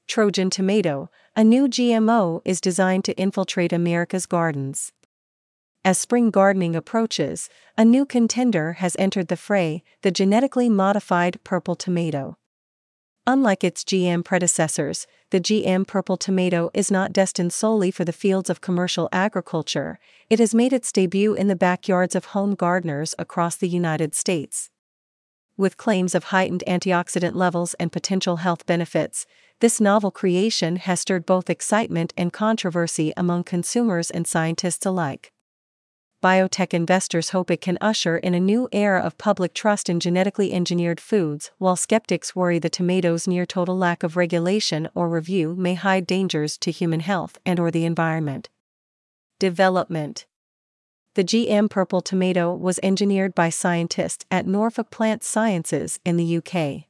Trojan tomato, a new GMO is designed to infiltrate America's gardens. As spring gardening approaches, a new contender has entered the fray, the genetically modified purple tomato. Unlike its GM predecessors, the GM purple tomato is not destined solely for the fields of commercial agriculture. It has made its debut in the backyards of home gardeners across the United States. With claims of heightened antioxidant levels and potential health benefits, this novel creation has stirred both excitement and controversy among consumers and scientists alike. Biotech investors hope it can usher in a new era of public trust in genetically engineered foods, while skeptics worry the tomato's near-total lack of regulation or review may hide dangers to human health and/or the environment. Development. The GM purple tomato was engineered by scientists at Norfolk Plant Sciences in the UK.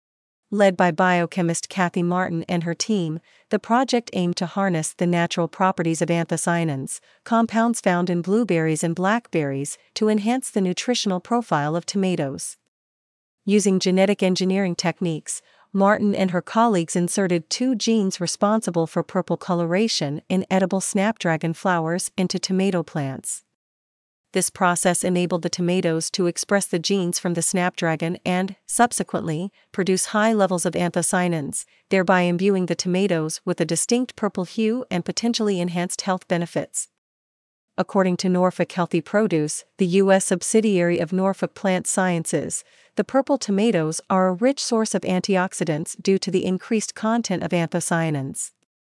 Led by biochemist Kathy Martin and her team, the project aimed to harness the natural properties of anthocyanins, compounds found in blueberries and blackberries, to enhance the nutritional profile of tomatoes. Using genetic engineering techniques, Martin and her colleagues inserted 2 genes responsible for purple coloration in edible snapdragon flowers into tomato plants. This process enabled the tomatoes to express the genes from the snapdragon and, subsequently, produce high levels of anthocyanins, thereby imbuing the tomatoes with a distinct purple hue and potentially enhanced health benefits. According to Norfolk Healthy Produce, the U.S. subsidiary of Norfolk Plant Sciences, the purple tomatoes are a rich source of antioxidants due to the increased content of anthocyanins.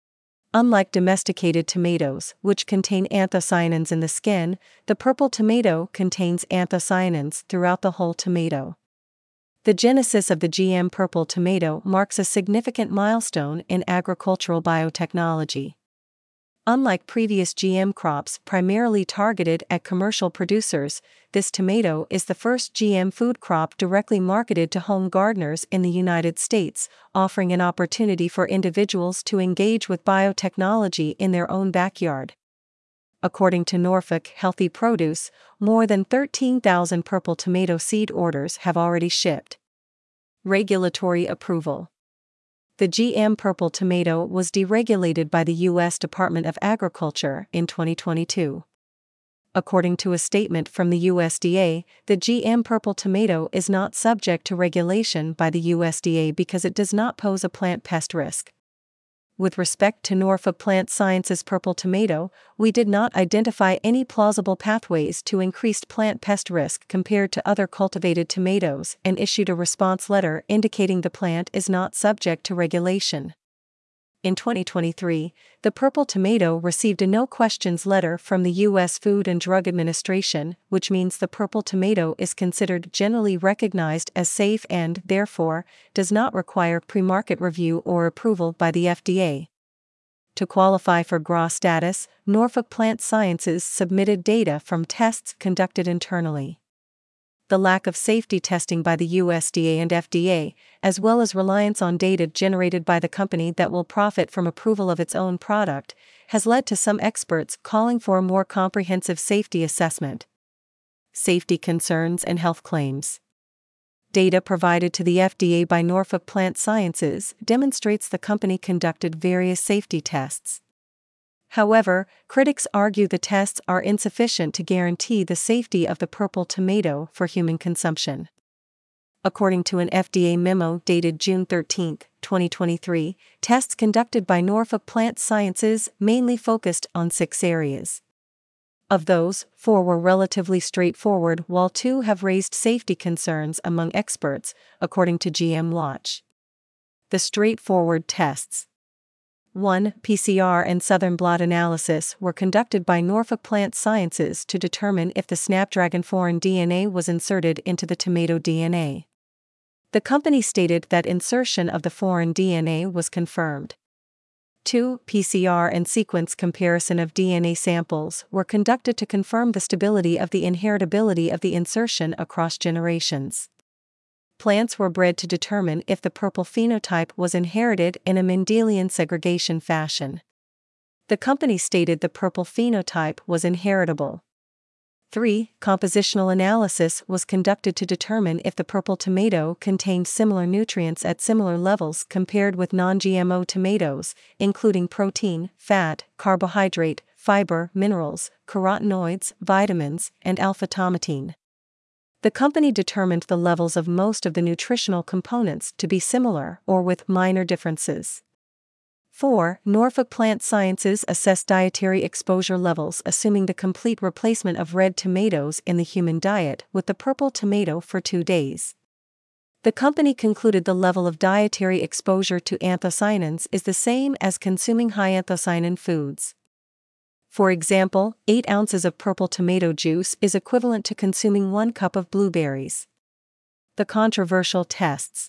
Unlike domesticated tomatoes, which contain anthocyanins in the skin, the purple tomato contains anthocyanins throughout the whole tomato. The genesis of the GM purple tomato marks a significant milestone in agricultural biotechnology. Unlike previous GM crops primarily targeted at commercial producers, this tomato is the first GM food crop directly marketed to home gardeners in the United States, offering an opportunity for individuals to engage with biotechnology in their own backyard. According to Norfolk Healthy Produce, more than 13,000 purple tomato seed orders have already shipped. Regulatory approval. The GM purple tomato was deregulated by the U.S. Department of Agriculture in 2022. According to a statement from the USDA, the GM purple tomato is not subject to regulation by the USDA because it does not pose a plant pest risk. With respect to Norfolk Plant Sciences purple tomato, we did not identify any plausible pathways to increased plant pest risk compared to other cultivated tomatoes and issued a response letter indicating the plant is not subject to regulation. In 2023, the purple tomato received a no-questions letter from the U.S. Food and Drug Administration, which means the purple tomato is considered generally recognized as safe and, therefore, does not require pre-market review or approval by the FDA. To qualify for GRA status, Norfolk Plant Sciences submitted data from tests conducted internally. The lack of safety testing by the USDA and FDA, as well as reliance on data generated by the company that will profit from approval of its own product, has led to some experts calling for a more comprehensive safety assessment. Safety concerns and health claims. Data provided to the FDA by Norfolk Plant Sciences demonstrates the company conducted various safety tests. However, critics argue the tests are insufficient to guarantee the safety of the purple tomato for human consumption. According to an FDA memo dated June 13, 2023, tests conducted by Norfolk Plant Sciences mainly focused on 6 areas. Of those, 4 were relatively straightforward, while 2 have raised safety concerns among experts, according to GM Watch. The straightforward tests. 1. PCR and southern blot analysis were conducted by Norfolk Plant Sciences to determine if the Snapdragon foreign DNA was inserted into the tomato DNA. The company stated that insertion of the foreign DNA was confirmed. 2. PCR and sequence comparison of DNA samples were conducted to confirm the stability of the inheritability of the insertion across generations. Plants were bred to determine if the purple phenotype was inherited in a Mendelian segregation fashion. The company stated the purple phenotype was inheritable. 3. Compositional analysis was conducted to determine if the purple tomato contained similar nutrients at similar levels compared with non-GMO tomatoes, including protein, fat, carbohydrate, fiber, minerals, carotenoids, vitamins, and alpha-tomatine. The company determined the levels of most of the nutritional components to be similar or with minor differences. 4. Norfolk Plant Sciences assessed dietary exposure levels assuming the complete replacement of red tomatoes in the human diet with the purple tomato for 2 days. The company concluded the level of dietary exposure to anthocyanins is the same as consuming high anthocyanin foods. For example, 8 ounces of purple tomato juice is equivalent to consuming 1 cup of blueberries. The controversial tests.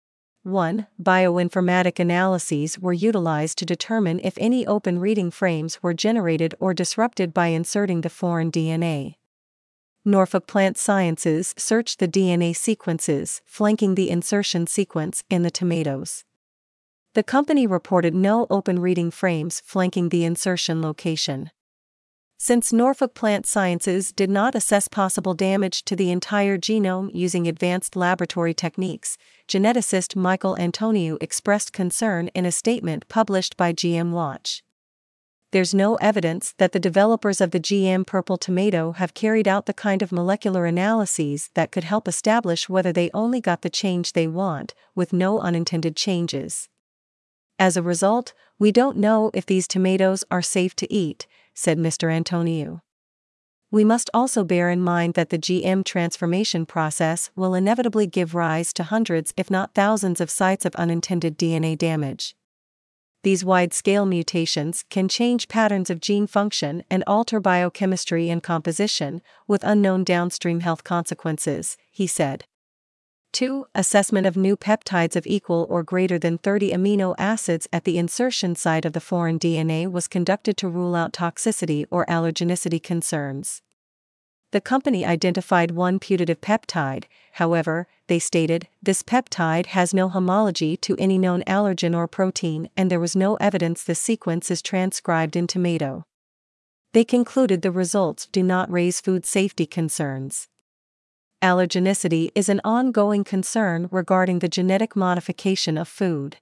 1. Bioinformatic analyses were utilized to determine if any open reading frames were generated or disrupted by inserting the foreign DNA. Norfolk Plant Sciences searched the DNA sequences flanking the insertion sequence in the tomatoes. The company reported no open reading frames flanking the insertion location. Since Norfolk Plant Sciences did not assess possible damage to the entire genome using advanced laboratory techniques, geneticist Michael Antoniou expressed concern in a statement published by GM Watch. There's no evidence that the developers of the GM purple tomato have carried out the kind of molecular analyses that could help establish whether they only got the change they want, with no unintended changes. As a result, we don't know if these tomatoes are safe to eat, said Mr. Antoniou. We must also bear in mind that the GM transformation process will inevitably give rise to hundreds if not thousands of sites of unintended DNA damage. These wide-scale mutations can change patterns of gene function and alter biochemistry and composition, with unknown downstream health consequences, he said. 2. Assessment of new peptides of equal or greater than 30 amino acids at the insertion site of the foreign DNA was conducted to rule out toxicity or allergenicity concerns. The company identified one putative peptide, however, they stated, this peptide has no homology to any known allergen or protein and there was no evidence the sequence is transcribed in tomato. They concluded the results do not raise food safety concerns. Allergenicity is an ongoing concern regarding the genetic modification of food.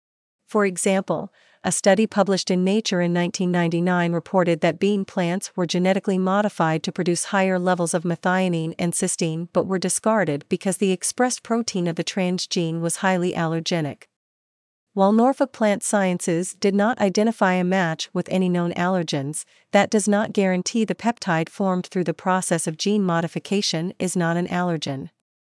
For example, a study published in Nature in 1999 reported that bean plants were genetically modified to produce higher levels of methionine and cysteine but were discarded because the expressed protein of the transgene was highly allergenic. While Norfolk Plant Sciences did not identify a match with any known allergens, that does not guarantee the peptide formed through the process of gene modification is not an allergen.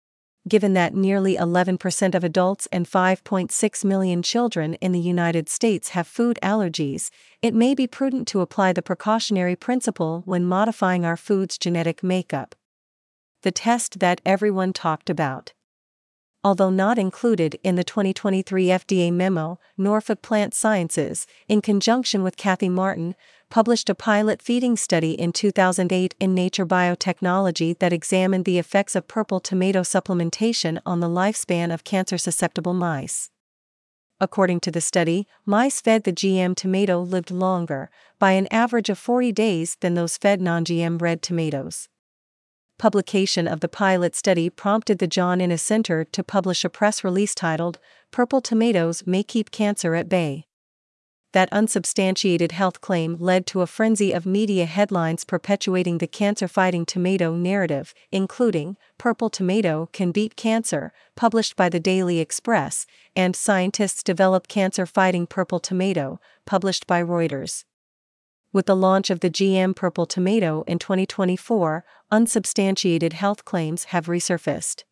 Given that nearly 11% of adults and 5.6 million children in the United States have food allergies, it may be prudent to apply the precautionary principle when modifying our food's genetic makeup. The test that everyone talked about. Although not included in the 2023 FDA memo, Norfolk Plant Sciences, in conjunction with Kathy Martin, published a pilot feeding study in 2008 in Nature Biotechnology that examined the effects of purple tomato supplementation on the lifespan of cancer-susceptible mice. According to the study, mice fed the GM tomato lived longer, by an average of 40 days than those fed non-GM red tomatoes. Publication of the pilot study prompted the John Innes Center to publish a press release titled, "Purple Tomatoes May Keep Cancer at Bay." That unsubstantiated health claim led to a frenzy of media headlines perpetuating the cancer-fighting tomato narrative, including, "Purple Tomato Can Beat Cancer," published by the Daily Express, and "Scientists Develop Cancer-Fighting Purple Tomato," published by Reuters. With the launch of the GM purple tomato in 2024, unsubstantiated health claims have resurfaced.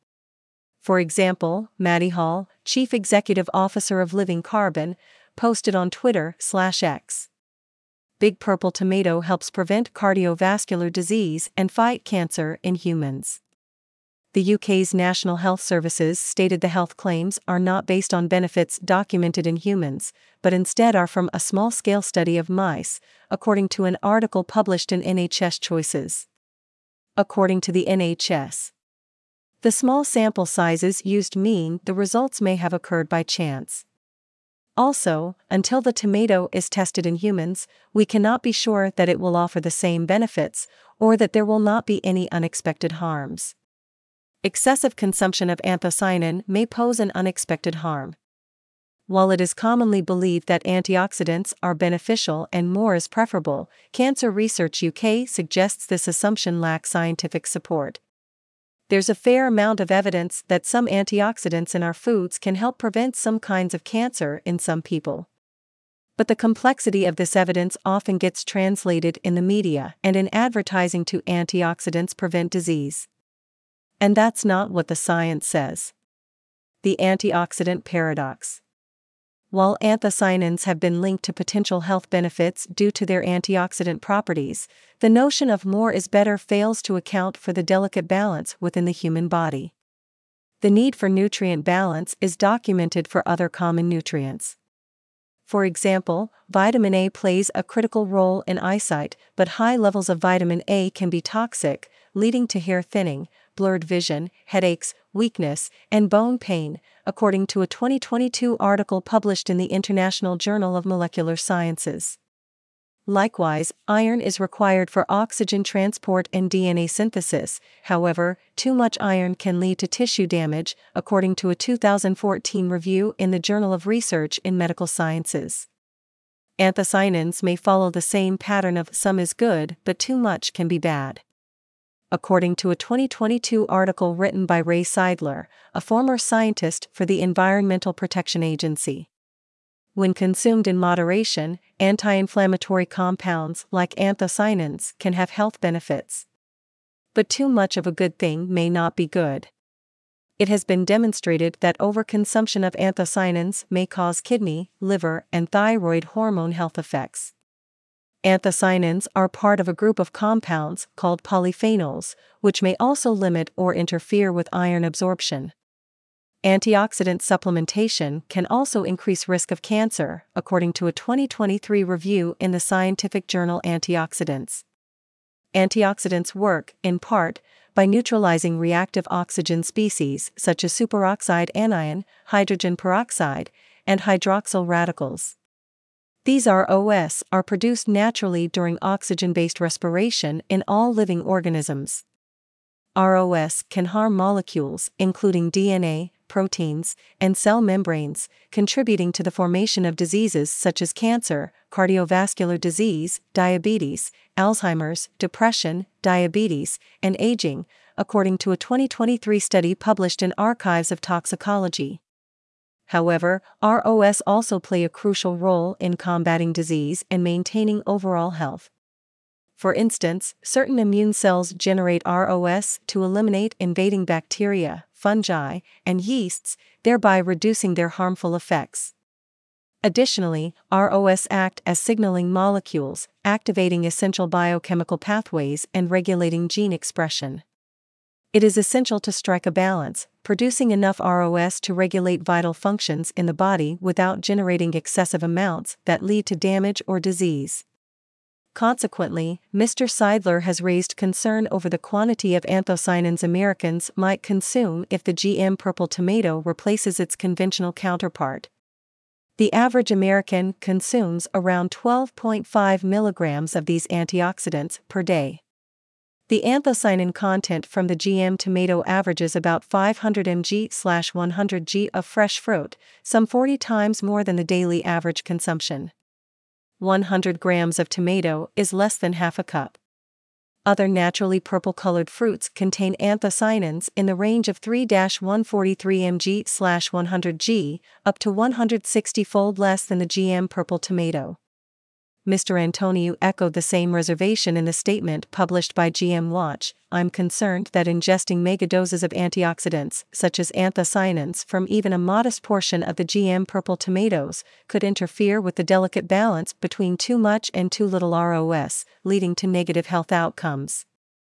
For example, Maddie Hall, Chief Executive Officer of Living Carbon, posted on Twitter/X. Big purple tomato helps prevent cardiovascular disease and fight cancer in humans. The UK's National Health Services stated the health claims are not based on benefits documented in humans, but instead are from a small-scale study of mice, according to an article published in NHS Choices. According to the NHS, the small sample sizes used mean the results may have occurred by chance. Also, until the tomato is tested in humans, we cannot be sure that it will offer the same benefits, or that there will not be any unexpected harms. Excessive consumption of anthocyanin may pose an unexpected harm. While it is commonly believed that antioxidants are beneficial and more is preferable, Cancer Research UK suggests this assumption lacks scientific support. There's a fair amount of evidence that some antioxidants in our foods can help prevent some kinds of cancer in some people. But the complexity of this evidence often gets translated in the media and in advertising to antioxidants prevent disease. And that's not what the science says. The antioxidant paradox. While anthocyanins have been linked to potential health benefits due to their antioxidant properties, the notion of more is better fails to account for the delicate balance within the human body. The need for nutrient balance is documented for other common nutrients. For example, vitamin A plays a critical role in eyesight, but high levels of vitamin A can be toxic, leading to hair thinning, blurred vision, headaches, weakness, and bone pain, according to a 2022 article published in the International Journal of Molecular Sciences. Likewise, iron is required for oxygen transport and DNA synthesis. However, too much iron can lead to tissue damage, according to a 2014 review in the Journal of Research in Medical Sciences. Anthocyanins may follow the same pattern of some is good but too much can be bad. According to a 2022 article written by Ray Seidler, a former scientist for the Environmental Protection Agency. When consumed in moderation, anti-inflammatory compounds like anthocyanins can have health benefits. But too much of a good thing may not be good. It has been demonstrated that overconsumption of anthocyanins may cause kidney, liver, and thyroid hormone health effects. Anthocyanins are part of a group of compounds called polyphenols, which may also limit or interfere with iron absorption. Antioxidant supplementation can also increase risk of cancer, according to a 2023 review in the scientific journal Antioxidants. Antioxidants work, in part, by neutralizing reactive oxygen species such as superoxide anion, hydrogen peroxide, and hydroxyl radicals. These ROS are produced naturally during oxygen-based respiration in all living organisms. ROS can harm molecules, including DNA, proteins, and cell membranes, contributing to the formation of diseases such as cancer, cardiovascular disease, diabetes, Alzheimer's, depression, diabetes, and aging, according to a 2023 study published in Archives of Toxicology. However, ROS also play a crucial role in combating disease and maintaining overall health. For instance, certain immune cells generate ROS to eliminate invading bacteria, fungi, and yeasts, thereby reducing their harmful effects. Additionally, ROS act as signaling molecules, activating essential biochemical pathways and regulating gene expression. It is essential to strike a balance, producing enough ROS to regulate vital functions in the body without generating excessive amounts that lead to damage or disease. Consequently, Mr. Seidler has raised concern over the quantity of anthocyanins Americans might consume if the GM purple tomato replaces its conventional counterpart. The average American consumes around 12.5 milligrams of these antioxidants per day. The anthocyanin content from the GM tomato averages about 500 mg/100 g of fresh fruit, some 40 times more than the daily average consumption. 100 grams of tomato is less than half a cup. Other naturally purple-colored fruits contain anthocyanins in the range of 3-143 mg/100 g, up to 160-fold less than the GM purple tomato. Mr. Antoniou echoed the same reservation in the statement published by GM Watch. I'm concerned that ingesting megadoses of antioxidants, such as anthocyanins, from even a modest portion of the GM purple tomatoes could interfere with the delicate balance between too much and too little ROS, leading to negative health outcomes.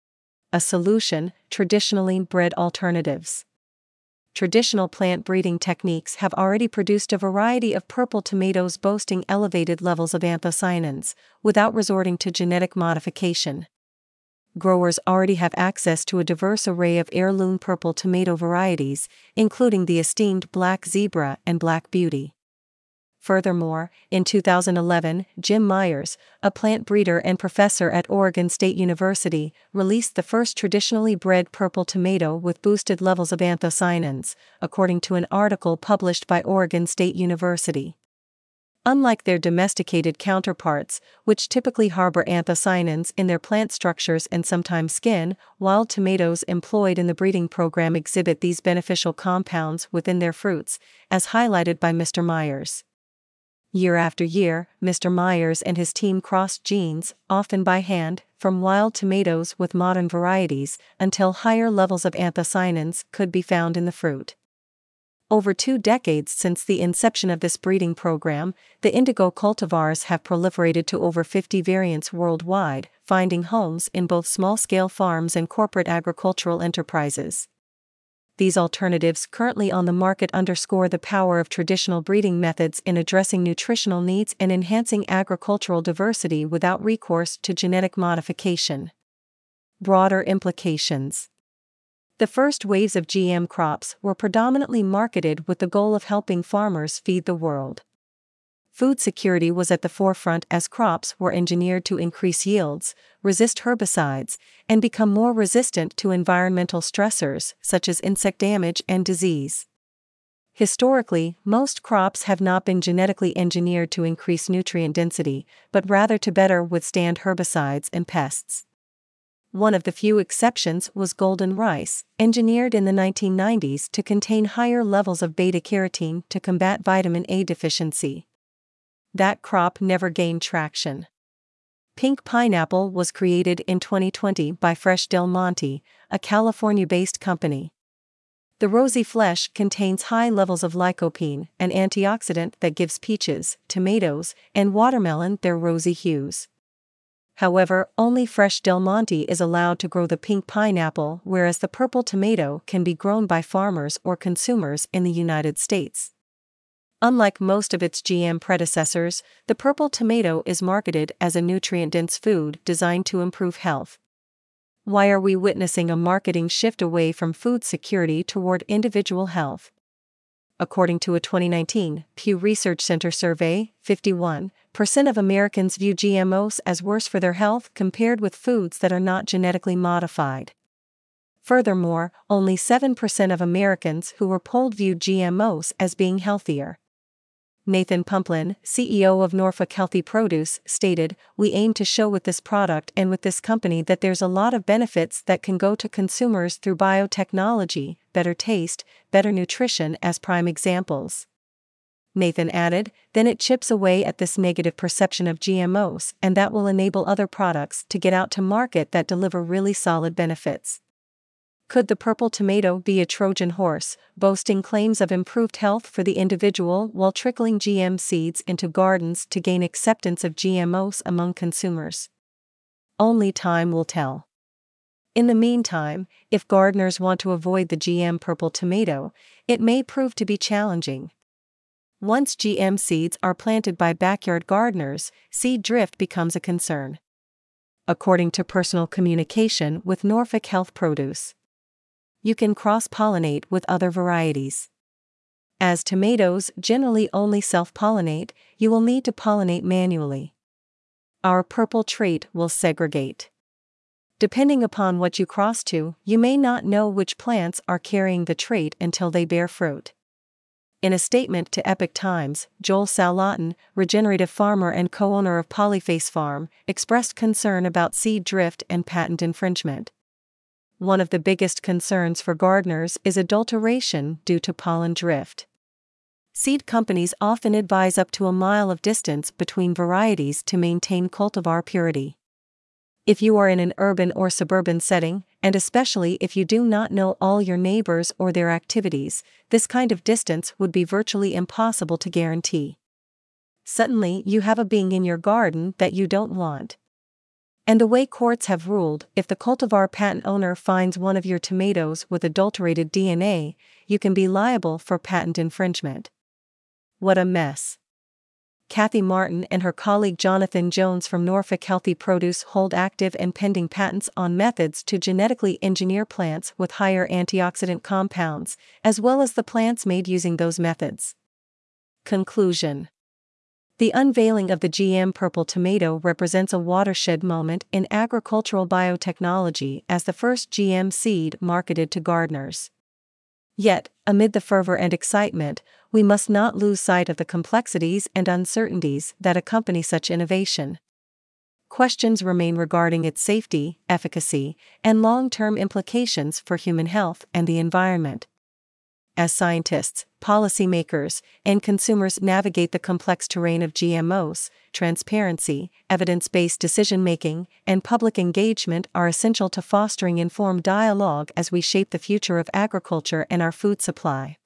A solution: traditionally bred alternatives. Traditional plant breeding techniques have already produced a variety of purple tomatoes boasting elevated levels of anthocyanins, without resorting to genetic modification. Growers already have access to a diverse array of heirloom purple tomato varieties, including the esteemed Black Zebra and Black Beauty. Furthermore, in 2011, Jim Myers, a plant breeder and professor at Oregon State University, released the first traditionally bred purple tomato with boosted levels of anthocyanins, according to an article published by Oregon State University. Unlike their domesticated counterparts, which typically harbor anthocyanins in their plant structures and sometimes skin, wild tomatoes employed in the breeding program exhibit these beneficial compounds within their fruits, as highlighted by Mr. Myers. Year after year, Mr. Myers and his team crossed genes, often by hand, from wild tomatoes with modern varieties, until higher levels of anthocyanins could be found in the fruit. Over 2 decades since the inception of this breeding program, the indigo cultivars have proliferated to over 50 variants worldwide, finding homes in both small-scale farms and corporate agricultural enterprises. These alternatives currently on the market underscore the power of traditional breeding methods in addressing nutritional needs and enhancing agricultural diversity without recourse to genetic modification. Broader implications. The first waves of GM crops were predominantly marketed with the goal of helping farmers feed the world. Food security was at the forefront as crops were engineered to increase yields, resist herbicides, and become more resistant to environmental stressors such as insect damage and disease. Historically, most crops have not been genetically engineered to increase nutrient density, but rather to better withstand herbicides and pests. One of the few exceptions was golden rice, engineered in the 1990s to contain higher levels of beta-carotene to combat vitamin A deficiency. That crop never gained traction. Pink pineapple was created in 2020 by Fresh Del Monte, a California-based company. The rosy flesh contains high levels of lycopene, an antioxidant that gives peaches, tomatoes, and watermelon their rosy hues. However, only Fresh Del Monte is allowed to grow the pink pineapple, whereas the purple tomato can be grown by farmers or consumers in the United States. Unlike most of its GM predecessors, the purple tomato is marketed as a nutrient-dense food designed to improve health. Why are we witnessing a marketing shift away from food security toward individual health? According to a 2019 Pew Research Center survey, 51% of Americans view GMOs as worse for their health compared with foods that are not genetically modified. Furthermore, only 7% of Americans who were polled viewed GMOs as being healthier. Nathan Pumplin, CEO of Norfolk Healthy Produce, stated, "We aim to show with this product and with this company that there's a lot of benefits that can go to consumers through biotechnology, better taste, better nutrition as prime examples." Nathan added, "Then it chips away at this negative perception of GMOs, and that will enable other products to get out to market that deliver really solid benefits." Could the purple tomato be a Trojan horse, boasting claims of improved health for the individual while trickling GM seeds into gardens to gain acceptance of GMOs among consumers? Only time will tell. In the meantime, if gardeners want to avoid the GM purple tomato, it may prove to be challenging. Once GM seeds are planted by backyard gardeners, seed drift becomes a concern. According to personal communication with Norfolk Health Produce, you can cross-pollinate with other varieties. As tomatoes generally only self-pollinate, you will need to pollinate manually. Our purple trait will segregate. Depending upon what you cross to, you may not know which plants are carrying the trait until they bear fruit. In a statement to Epoch Times, Joel Salatin, regenerative farmer and co-owner of Polyface Farm, expressed concern about seed drift and patent infringement. One of the biggest concerns for gardeners is adulteration due to pollen drift. Seed companies often advise up to a mile of distance between varieties to maintain cultivar purity. If you are in an urban or suburban setting, and especially if you do not know all your neighbors or their activities, this kind of distance would be virtually impossible to guarantee. Suddenly, you have a being in your garden that you don't want. And the way courts have ruled, if the cultivar patent owner finds one of your tomatoes with adulterated DNA, you can be liable for patent infringement. What a mess. Kathy Martin and her colleague Jonathan Jones from Norfolk Healthy Produce hold active and pending patents on methods to genetically engineer plants with higher antioxidant compounds, as well as the plants made using those methods. Conclusion. The unveiling of the GM purple tomato represents a watershed moment in agricultural biotechnology as the first GM seed marketed to gardeners. Yet, amid the fervor and excitement, we must not lose sight of the complexities and uncertainties that accompany such innovation. Questions remain regarding its safety, efficacy, and long-term implications for human health and the environment. As scientists, policymakers, and consumers navigate the complex terrain of GMOs, transparency, evidence-based decision-making, and public engagement are essential to fostering informed dialogue as we shape the future of agriculture and our food supply.